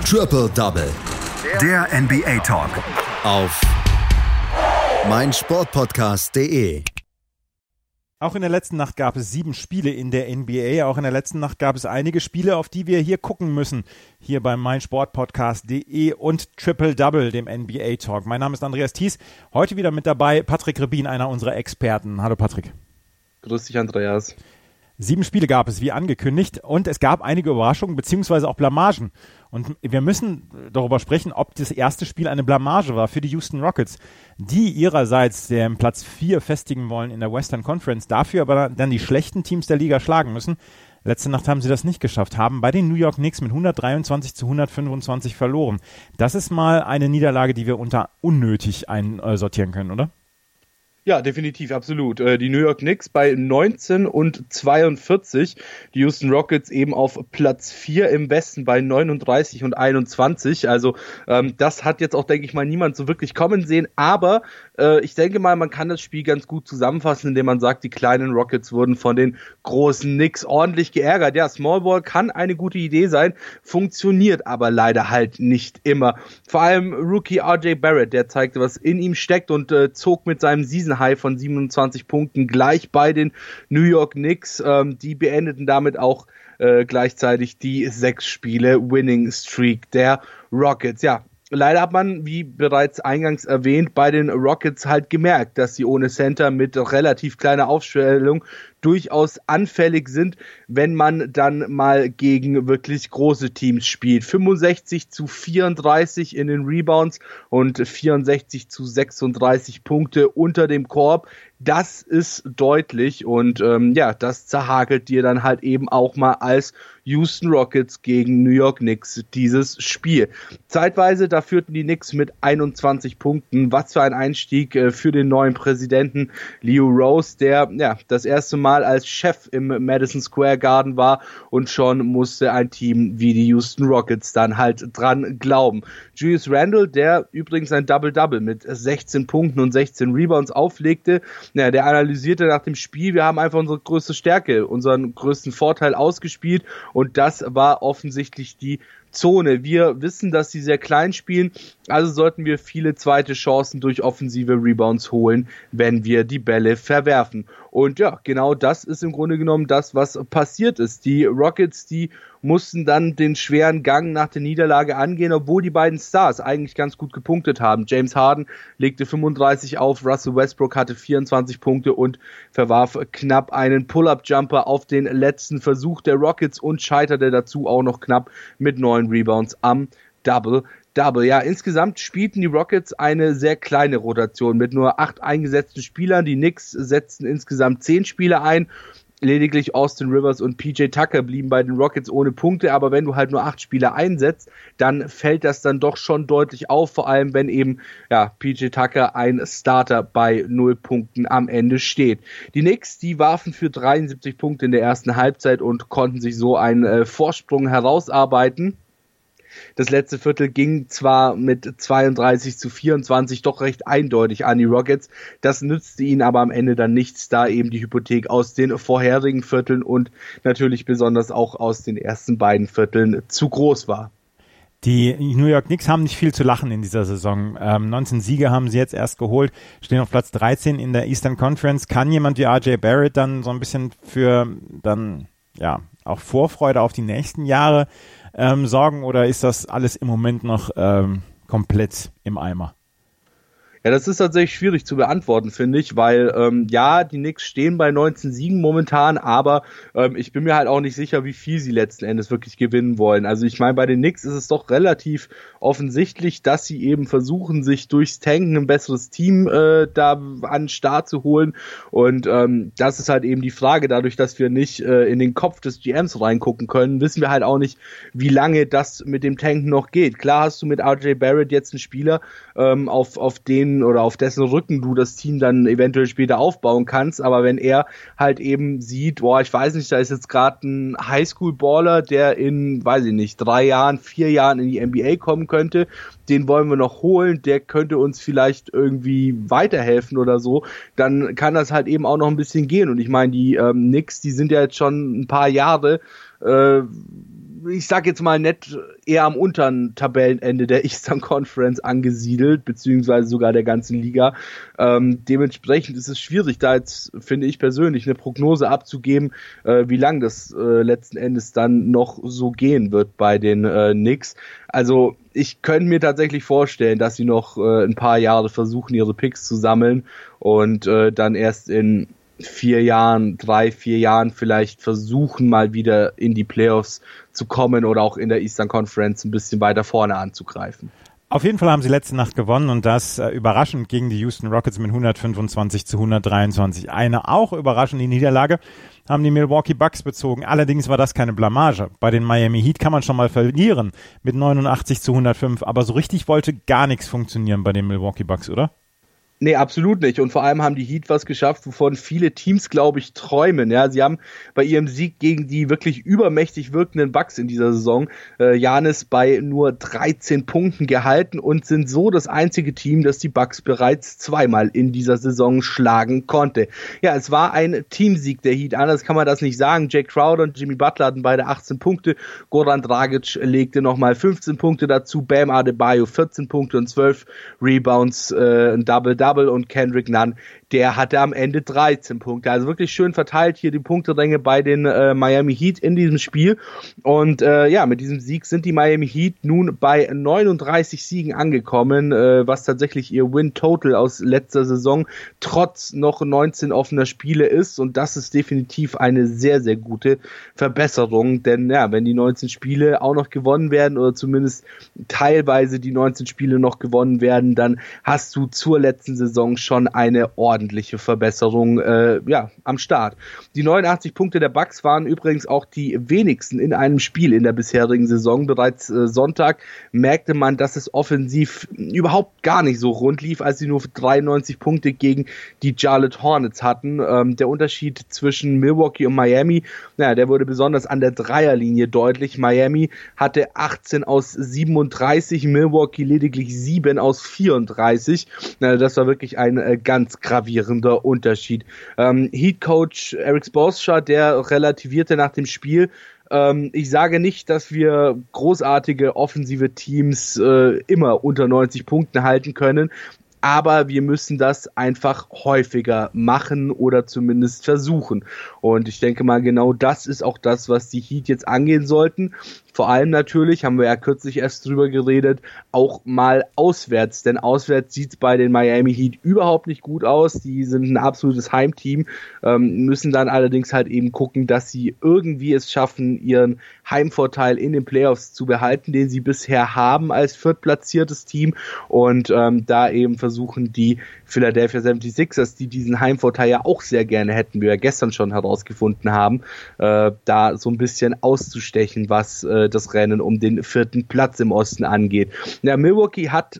Triple Double. Der NBA Talk. Auf meinsportpodcast.de. Auch in der letzten Nacht gab es 7 Spiele in der NBA. Auch in der letzten Nacht gab es einige Spiele, auf die wir hier gucken müssen. Hier beim meinsportpodcast.de und Triple Double, dem NBA Talk. Mein Name ist Andreas Thies. Heute wieder mit dabei Patrick Rebin, einer unserer Experten. Hallo Patrick. Grüß dich, Andreas. 7 Spiele gab es, wie angekündigt, und es gab einige Überraschungen beziehungsweise auch Blamagen. Und wir müssen darüber sprechen, ob das erste Spiel eine Blamage war für die Houston Rockets, die ihrerseits den Platz 4 festigen wollen in der Western Conference, dafür aber dann die schlechten Teams der Liga schlagen müssen. Letzte Nacht haben sie das nicht geschafft, haben bei den New York Knicks mit 123-125 verloren. Das ist mal eine Niederlage, die wir unter unnötig einsortieren können, oder? Ja, definitiv, absolut. Die New York Knicks bei 19-42, die Houston Rockets eben auf Platz 4 im Westen bei 39-21. Also das hat jetzt auch, denke ich mal, niemand so wirklich kommen sehen. Aber ich denke mal, man kann das Spiel ganz gut zusammenfassen, indem man sagt, die kleinen Rockets wurden von den großen Knicks ordentlich geärgert. Ja, Small Ball kann eine gute Idee sein, funktioniert aber leider halt nicht immer. Vor allem Rookie RJ Barrett, der zeigte, was in ihm steckt und zog mit seinem Season High von 27 Punkten gleich bei den New York Knicks. Die beendeten damit auch gleichzeitig die 6 Spiele Winning Streak der Rockets. Ja, leider hat man, wie bereits eingangs erwähnt, bei den Rockets halt gemerkt, dass sie ohne Center mit relativ kleiner Aufstellung durchaus anfällig sind, wenn man dann mal gegen wirklich große Teams spielt. 65-34 in den Rebounds und 64-36 Punkte unter dem Korb. Das ist deutlich und das zerhagelt dir dann halt eben auch mal als Houston Rockets gegen New York Knicks dieses Spiel. Zeitweise, da führten die Knicks mit 21 Punkten. Was für ein Einstieg für den neuen Präsidenten Leo Rose, der das erste Mal als Chef im Madison Square Garden war und schon musste ein Team wie die Houston Rockets dann halt dran glauben. Julius Randle, der übrigens ein Double-Double mit 16 Punkten und 16 Rebounds auflegte, der analysierte nach dem Spiel, wir haben einfach unsere größte Stärke, unseren größten Vorteil ausgespielt und das war offensichtlich die Zone. Wir wissen, dass sie sehr klein spielen, also sollten wir viele zweite Chancen durch offensive Rebounds holen, wenn wir die Bälle verwerfen. Und ja, genau das ist im Grunde genommen das, was passiert ist. Die Rockets, die mussten dann den schweren Gang nach der Niederlage angehen, obwohl die beiden Stars eigentlich ganz gut gepunktet haben. James Harden legte 35 auf, Russell Westbrook hatte 24 Punkte und verwarf knapp einen Pull-Up-Jumper auf den letzten Versuch der Rockets und scheiterte dazu auch noch knapp mit 9 Rebounds am Double-Double. Ja, insgesamt spielten die Rockets eine sehr kleine Rotation mit nur 8 eingesetzten Spielern. Die Knicks setzten insgesamt 10 Spieler ein. Lediglich Austin Rivers und PJ Tucker blieben bei den Rockets ohne Punkte, aber wenn du halt nur 8 Spieler einsetzt, dann fällt das dann doch schon deutlich auf, vor allem wenn eben PJ Tucker ein Starter bei 0 Punkten am Ende steht. Die Knicks, die warfen für 73 Punkte in der ersten Halbzeit und konnten sich so einen Vorsprung herausarbeiten. Das letzte Viertel ging zwar mit 32-24 doch recht eindeutig an die Rockets, das nützte ihnen aber am Ende dann nichts, da eben die Hypothek aus den vorherigen Vierteln und natürlich besonders auch aus den ersten beiden Vierteln zu groß war. Die New York Knicks haben nicht viel zu lachen in dieser Saison. 19 Siege haben sie jetzt erst geholt, stehen auf Platz 13 in der Eastern Conference. Kann jemand wie RJ Barrett dann so ein bisschen für dann auch Vorfreude auf die nächsten Jahre sorgen, oder ist das alles im Moment noch komplett im Eimer? Ja, das ist tatsächlich schwierig zu beantworten, finde ich, weil die Knicks stehen bei 19 Siegen momentan, aber ich bin mir halt auch nicht sicher, wie viel sie letzten Endes wirklich gewinnen wollen. Also ich meine, bei den Knicks ist es doch relativ offensichtlich, dass sie eben versuchen, sich durchs Tanken ein besseres Team da an den Start zu holen, und das ist halt eben die Frage. Dadurch, dass wir nicht in den Kopf des GMs reingucken können, wissen wir halt auch nicht, wie lange das mit dem Tanken noch geht. Klar hast du mit RJ Barrett jetzt einen Spieler, auf den oder auf dessen Rücken du das Team dann eventuell später aufbauen kannst, aber wenn er halt eben sieht, ich weiß nicht, da ist jetzt gerade ein Highschool-Baller, der in, 3 Jahren, 4 Jahren in die NBA kommen könnte, den wollen wir noch holen, der könnte uns vielleicht irgendwie weiterhelfen oder so, dann kann das halt eben auch noch ein bisschen gehen. Und ich meine, die Knicks, die sind ja jetzt schon ein paar Jahre ich sag jetzt mal nett, eher am unteren Tabellenende der Eastern Conference angesiedelt, beziehungsweise sogar der ganzen Liga. Dementsprechend ist es schwierig, da jetzt, finde ich persönlich, eine Prognose abzugeben, wie lang das letzten Endes dann noch so gehen wird bei den Knicks. Also ich könnte mir tatsächlich vorstellen, dass sie noch ein paar Jahre versuchen, ihre Picks zu sammeln und dann erst in 3-4 Jahren vielleicht versuchen, mal wieder in die Playoffs zu kommen oder auch in der Eastern Conference ein bisschen weiter vorne anzugreifen. Auf jeden Fall haben sie letzte Nacht gewonnen und das überraschend gegen die Houston Rockets mit 125-123. Eine auch überraschende Niederlage haben die Milwaukee Bucks bezogen. Allerdings war das keine Blamage. Bei den Miami Heat kann man schon mal verlieren mit 89-105, aber so richtig wollte gar nichts funktionieren bei den Milwaukee Bucks, oder? Nee, absolut nicht. Und vor allem haben die Heat was geschafft, wovon viele Teams, glaube ich, träumen. Ja, sie haben bei ihrem Sieg gegen die wirklich übermächtig wirkenden Bucks in dieser Saison Giannis bei nur 13 Punkten gehalten und sind so das einzige Team, das die Bucks bereits zweimal in dieser Saison schlagen konnte. Ja, es war ein Teamsieg der Heat. Anders kann man das nicht sagen. Jay Crowder und Jimmy Butler hatten beide 18 Punkte. Goran Dragic legte nochmal 15 Punkte dazu. Bam Adebayo 14 Punkte und 12 Rebounds, ein Double-Double. Und Kendrick Nunn, der hatte am Ende 13 Punkte. Also wirklich schön verteilt hier die Punkteränge bei den Miami Heat in diesem Spiel. Und mit diesem Sieg sind die Miami Heat nun bei 39 Siegen angekommen, was tatsächlich ihr Win-Total aus letzter Saison trotz noch 19 offener Spiele ist. Und das ist definitiv eine sehr, sehr gute Verbesserung. Denn ja, wenn die 19 Spiele auch noch gewonnen werden oder zumindest teilweise die 19 Spiele noch gewonnen werden, dann hast du zur letzten Saison schon eine ordentliche Verbesserung am Start. Die 89 Punkte der Bucks waren übrigens auch die wenigsten in einem Spiel in der bisherigen Saison. Bereits Sonntag merkte man, dass es offensiv überhaupt gar nicht so rund lief, als sie nur 93 Punkte gegen die Charlotte Hornets hatten. Der Unterschied zwischen Milwaukee und Miami, der wurde besonders an der Dreierlinie deutlich. Miami hatte 18 aus 37, Milwaukee lediglich 7 aus 34. Das war wirklich ein ganz gravierender Unterschied. Heat-Coach Erik Spoelstra, der relativierte nach dem Spiel: ich sage nicht, dass wir großartige offensive Teams immer unter 90 Punkten halten können, aber wir müssen das einfach häufiger machen oder zumindest versuchen. Und ich denke mal, genau das ist auch das, was die Heat jetzt angehen sollten. Vor allem natürlich, haben wir ja kürzlich erst drüber geredet, auch mal auswärts. Denn auswärts sieht es bei den Miami Heat überhaupt nicht gut aus. Die sind ein absolutes Heimteam, müssen dann allerdings halt eben gucken, dass sie irgendwie es schaffen, ihren Heimvorteil in den Playoffs zu behalten, den sie bisher haben als viertplatziertes Team. Und da eben versuchen die Philadelphia 76ers, die diesen Heimvorteil ja auch sehr gerne hätten, wie wir gestern schon herausgefunden haben, da so ein bisschen auszustechen, was das Rennen um den 4. Platz im Osten angeht. Ja, Milwaukee hat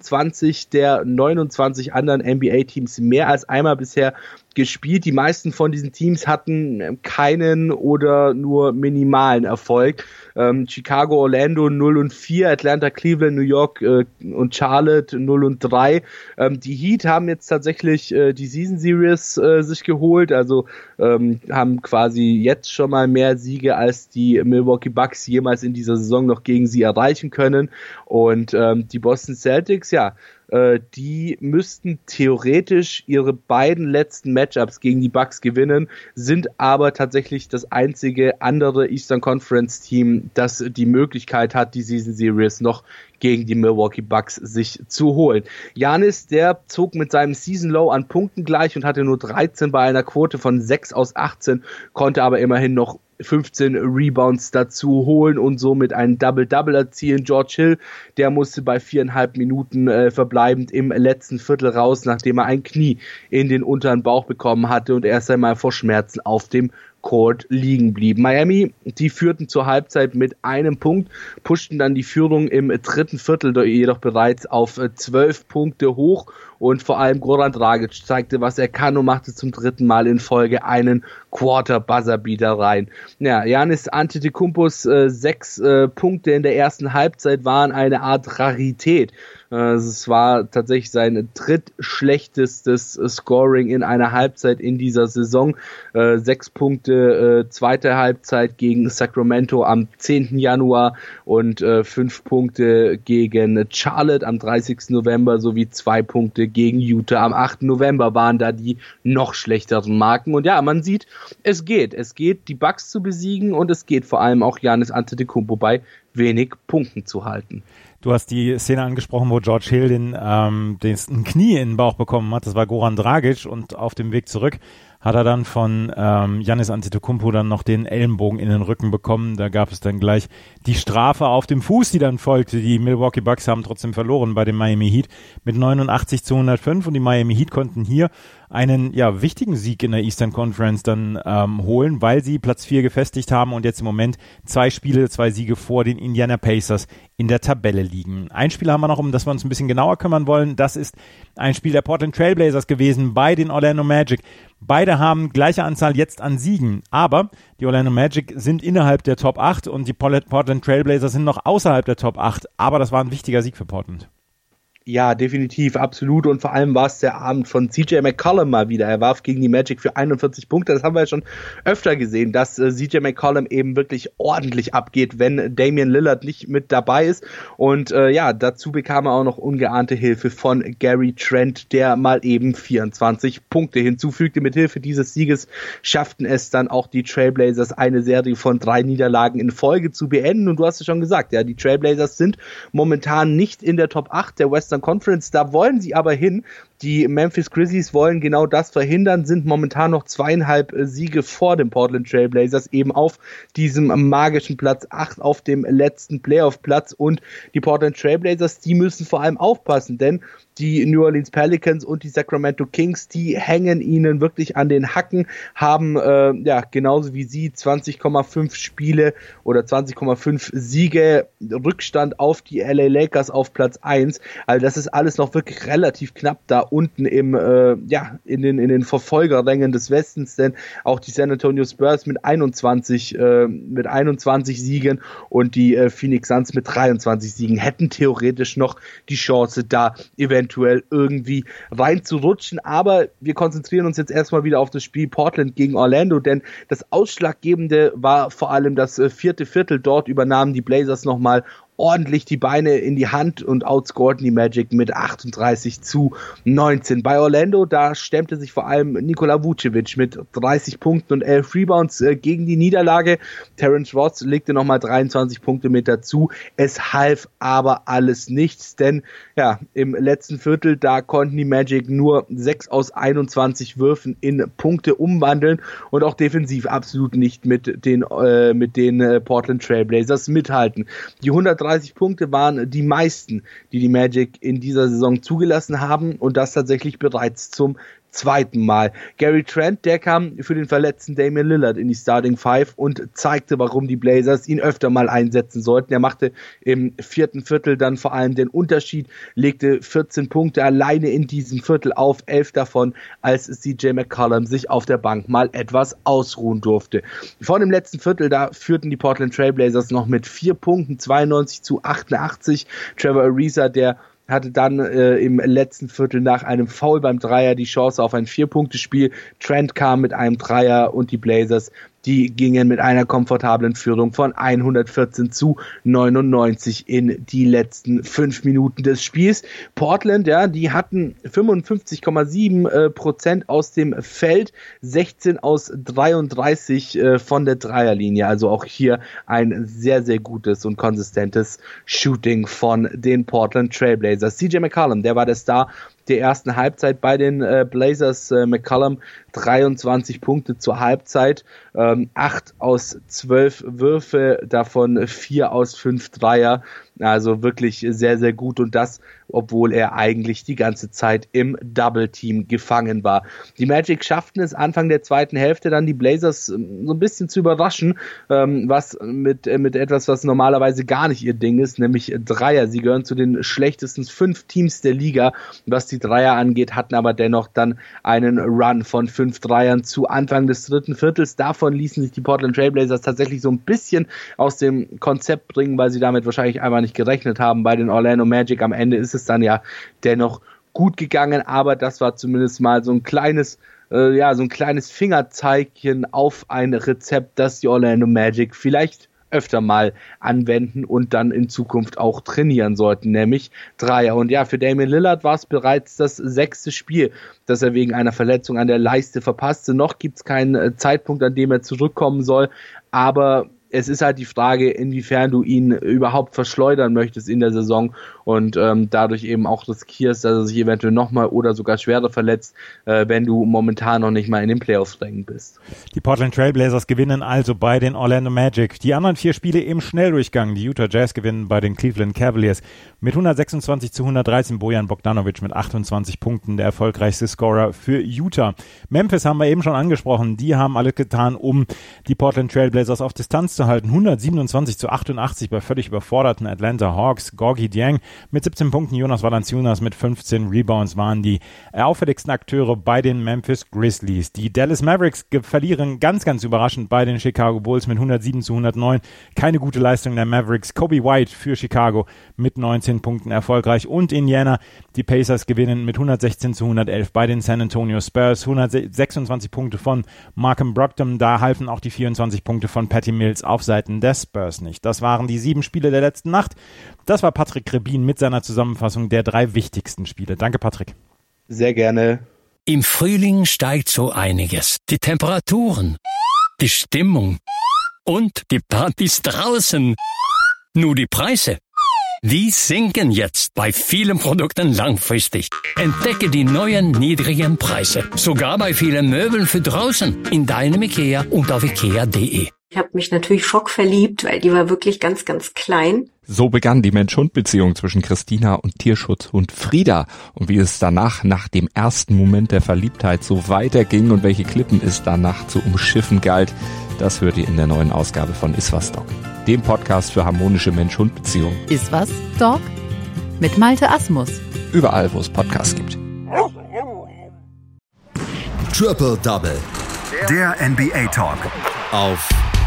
21 der 29 anderen NBA-Teams mehr als einmal bisher gespielt. Die meisten von diesen Teams hatten keinen oder nur minimalen Erfolg. Chicago, Orlando 0-4, Atlanta, Cleveland, New York und Charlotte 0-3. Die Heat haben jetzt tatsächlich die Season Series sich geholt, also haben quasi jetzt schon mal mehr Siege als die Milwaukee Bucks jemals in dieser Saison noch gegen sie erreichen können. Und die Boston Celtics, die müssten theoretisch ihre beiden letzten Matchups gegen die Bucks gewinnen, sind aber tatsächlich das einzige andere Eastern Conference Team, das die Möglichkeit hat, die Season Series noch gegen die Milwaukee Bucks sich zu holen. Giannis, der zog mit seinem Season Low an Punkten gleich und hatte nur 13 bei einer Quote von 6 aus 18, konnte aber immerhin noch 15 Rebounds dazu holen und somit einen Double-Double erzielen. George Hill, der musste bei 4,5 Minuten verbleibend im letzten Viertel raus, nachdem er ein Knie in den unteren Bauch bekommen hatte und erst einmal vor Schmerzen auf dem Court liegen blieb. Miami, die führten zur Halbzeit mit einem Punkt, pushten dann die Führung im dritten Viertel jedoch bereits auf 12 Punkte hoch und vor allem Goran Dragic zeigte, was er kann und machte zum 3. Mal in Folge einen Quarter-Buzzer-Beater rein. Ja, Giannis Antetokounmpos 6 Punkte in der ersten Halbzeit waren eine Art Rarität. Es war tatsächlich sein drittschlechtestes Scoring in einer Halbzeit in dieser Saison. 6 Punkte zweite Halbzeit gegen Sacramento am 10. Januar und 5 Punkte gegen Charlotte am 30. November sowie 2 Punkte gegen Utah am 8. November waren da die noch schlechteren Marken. Und ja, man sieht, es geht, die Bucks zu besiegen und es geht vor allem auch Giannis Antetokounmpo bei wenig Punkten zu halten. Du hast die Szene angesprochen, wo George Hill den ein Knie in den Bauch bekommen hat. Das war Goran Dragic und auf dem Weg zurück hat er dann von Giannis Antetokounmpo dann noch den Ellenbogen in den Rücken bekommen. Da gab es dann gleich die Strafe auf dem Fuß, die dann folgte. Die Milwaukee Bucks haben trotzdem verloren bei dem Miami Heat mit 89-105 und die Miami Heat konnten hier einen wichtigen Sieg in der Eastern Conference dann holen, weil sie Platz 4 gefestigt haben und jetzt im Moment 2 Siege vor den Indiana Pacers in der Tabelle liegen. Ein Spiel haben wir noch, um das wir uns ein bisschen genauer kümmern wollen. Das ist ein Spiel der Portland Trail Blazers gewesen bei den Orlando Magic. Beide haben gleiche Anzahl jetzt an Siegen, aber die Orlando Magic sind innerhalb der Top 8 und die Portland Trail Blazers sind noch außerhalb der Top 8, aber das war ein wichtiger Sieg für Portland. Ja, definitiv, absolut. Und vor allem war es der Abend von CJ McCollum mal wieder. Er warf gegen die Magic für 41 Punkte. Das haben wir ja schon öfter gesehen, dass CJ McCollum eben wirklich ordentlich abgeht, wenn Damian Lillard nicht mit dabei ist. Und dazu bekam er auch noch ungeahnte Hilfe von Gary Trent, der mal eben 24 Punkte hinzufügte. Mit Hilfe dieses Sieges schafften es dann auch die Trailblazers, eine Serie von 3 Niederlagen in Folge zu beenden. Und du hast es schon gesagt, ja, die Trailblazers sind momentan nicht in der Top 8 der Western Conference, da wollen sie aber hin. Die Memphis Grizzlies wollen genau das verhindern, sind momentan noch 2,5 Siege vor den Portland Trail Blazers, eben auf diesem magischen Platz 8, auf dem letzten Playoff-Platz. Und die Portland Trail Blazers, die müssen vor allem aufpassen, denn die New Orleans Pelicans und die Sacramento Kings, die hängen ihnen wirklich an den Hacken, haben genauso wie sie 20,5 Spiele oder 20,5 Siege Rückstand auf die LA Lakers auf Platz 1. Also das ist alles noch wirklich relativ knapp da unten in den Verfolgerrängen des Westens, denn auch die San Antonio Spurs mit 21 Siegen und die Phoenix Suns mit 23 Siegen hätten theoretisch noch die Chance, da eventuell irgendwie reinzurutschen. Aber wir konzentrieren uns jetzt erstmal wieder auf das Spiel Portland gegen Orlando, denn das Ausschlaggebende war vor allem das 4. Viertel. Dort übernahmen die Blazers nochmal ordentlich die Beine in die Hand und outscorten die Magic mit 38-19. Bei Orlando, da stemmte sich vor allem Nikola Vucevic mit 30 Punkten und 11 Rebounds gegen die Niederlage. Terrence Ross legte nochmal 23 Punkte mit dazu. Es half aber alles nichts, denn ja, im letzten Viertel, da konnten die Magic nur 6 aus 21 Würfen in Punkte umwandeln und auch defensiv absolut nicht mit den Portland Trail Blazers mithalten. Die 130 Punkte waren die meisten, die Magic in dieser Saison zugelassen haben und das tatsächlich bereits zum 2. Mal. Gary Trent, der kam für den verletzten Damian Lillard in die Starting Five und zeigte, warum die Blazers ihn öfter mal einsetzen sollten. Er machte im 4. Viertel dann vor allem den Unterschied, legte 14 Punkte alleine in diesem Viertel auf, 11 davon, als CJ McCollum sich auf der Bank mal etwas ausruhen durfte. Vor dem letzten Viertel, da führten die Portland Trail Blazers noch mit 4 Punkten, 92-88. Trevor Ariza, der hatte dann im letzten Viertel nach einem Foul beim Dreier die Chance auf ein 4-Punkte-Spiel. Trent kam mit einem Dreier und die Blazers, die gingen mit einer komfortablen Führung von 114-99 in die letzten 5 Minuten des Spiels. Portland, ja, die hatten 55,7% aus dem Feld, 16 aus 33 von der Dreierlinie. Also auch hier ein sehr, sehr gutes und konsistentes Shooting von den Portland Trail Blazers. CJ McCollum, der war der Star der ersten Halbzeit bei den Blazers. McCollum 23 Punkte zur Halbzeit, 8 aus 12 Würfe, davon 4 aus 5 Dreier, also wirklich sehr, sehr gut und das obwohl er eigentlich die ganze Zeit im Double-Team gefangen war. Die Magic schafften es Anfang der zweiten Hälfte dann die Blazers so ein bisschen zu überraschen, was mit etwas, was normalerweise gar nicht ihr Ding ist, nämlich Dreier. Sie gehören zu den schlechtesten 5 Teams der Liga, was die Dreier angeht, hatten aber dennoch dann einen Run von 5 Dreiern zu Anfang des dritten Viertels. Davon ließen sich die Portland Trail Blazers tatsächlich so ein bisschen aus dem Konzept bringen, weil sie damit wahrscheinlich einfach nicht gerechnet haben. Bei den Orlando Magic am Ende ist es dann ja dennoch gut gegangen, aber das war zumindest mal so ein kleines Fingerzeigchen auf ein Rezept, das die Orlando Magic vielleicht öfter mal anwenden und dann in Zukunft auch trainieren sollten, nämlich Dreier. Und ja, für Damian Lillard war es bereits das 6. Spiel, das er wegen einer Verletzung an der Leiste verpasste. Noch gibt es keinen Zeitpunkt, an dem er zurückkommen soll, aber es ist halt die Frage, inwiefern du ihn überhaupt verschleudern möchtest in der Saison und dadurch eben auch riskierst, dass er sich eventuell nochmal oder sogar schwerer verletzt, wenn du momentan noch nicht mal in den Playoffs-Rängen bist. Die Portland Trail Blazers gewinnen also bei den Orlando Magic. Die anderen 4 Spiele im Schnelldurchgang. Die Utah Jazz gewinnen bei den Cleveland Cavaliers mit 126-113. Bojan Bogdanovic mit 28 Punkten, der erfolgreichste Scorer für Utah. Memphis haben wir eben schon angesprochen. Die haben alles getan, um die Portland Trail Blazers auf Distanz zu halten. 127-88 bei völlig überforderten Atlanta Hawks. Gorgui Dieng mit 17 Punkten, Jonas Valanciunas mit 15 Rebounds waren die auffälligsten Akteure bei den Memphis Grizzlies. Die Dallas Mavericks verlieren ganz, ganz überraschend bei den Chicago Bulls mit 107-109. Keine gute Leistung der Mavericks. Kobe White für Chicago mit 19 Punkten erfolgreich und Indiana. Die Pacers gewinnen mit 116-111 bei den San Antonio Spurs. 126 Punkte von Malcolm Brogdon. Da halfen auch die 24 Punkte von Patty Mills auf Seiten der Spurs nicht. Das waren die 7 Spiele der letzten Nacht. Das war Patrick Rebin mit seiner Zusammenfassung der 3 wichtigsten Spiele. Danke, Patrick. Sehr gerne. Im Frühling steigt so einiges. Die Temperaturen, die Stimmung und die Partys draußen. Nur die Preise, die sinken jetzt bei vielen Produkten langfristig. Entdecke die neuen niedrigen Preise. Sogar bei vielen Möbeln für draußen. In deinem IKEA und auf ikea.de. Ich habe mich natürlich schockverliebt, weil die war wirklich ganz, ganz klein. So begann die Mensch-Hund-Beziehung zwischen Christina und Tierschutzhund Frieda. Und wie es danach, nach dem ersten Moment der Verliebtheit, so weiterging und welche Klippen es danach zu umschiffen galt, das hört ihr in der neuen Ausgabe von Iswas Dog, dem Podcast für harmonische Mensch-Hund-Beziehungen. Iswas Dog? Mit Malte Asmus. Überall, wo es Podcasts gibt. Triple Double. Der NBA Talk. Auf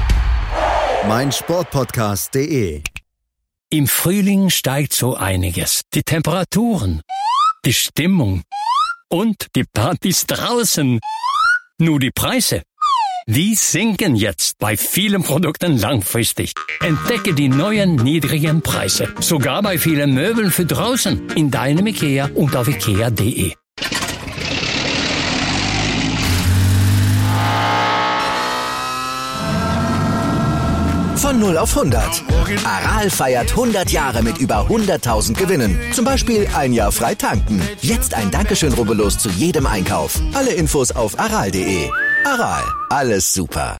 meinsportpodcast.de. Im Frühling steigt so einiges. Die Temperaturen, die Stimmung und die Partys draußen. Nur die Preise, die sinken jetzt bei vielen Produkten langfristig. Entdecke die neuen niedrigen Preise. Sogar bei vielen Möbeln für draußen. In deinem IKEA und auf ikea.de. Von 0 auf 100. Aral feiert 100 Jahre mit über 100.000 Gewinnen. Zum Beispiel ein Jahr frei tanken. Jetzt ein Dankeschön, rubbellos zu jedem Einkauf. Alle Infos auf aral.de. Aral, alles super.